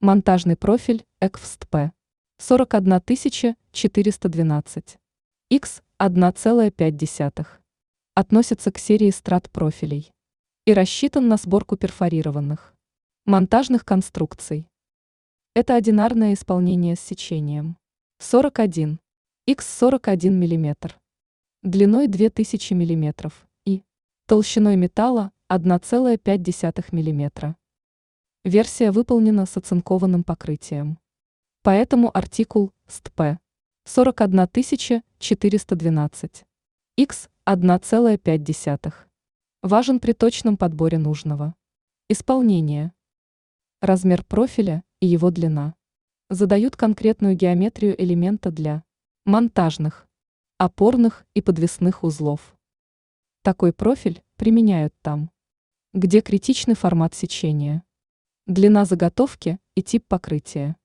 Монтажный профиль ЭКВСТП 41412 X 1,5. Относится к серии страт-профилей и рассчитан на сборку перфорированных монтажных конструкций. Это одинарное исполнение с сечением 41 x 41 мм, длиной 2000 мм и толщиной металла 1,5 мм. Версия выполнена с оцинкованным покрытием. Поэтому артикул СТП 41412 X 1,5 важен при точном подборе нужного исполнения. Размер профиля и его длина задают конкретную геометрию элемента для монтажных, опорных и подвесных узлов. Такой профиль применяют там, где критичный формат сечения, длина заготовки и тип покрытия.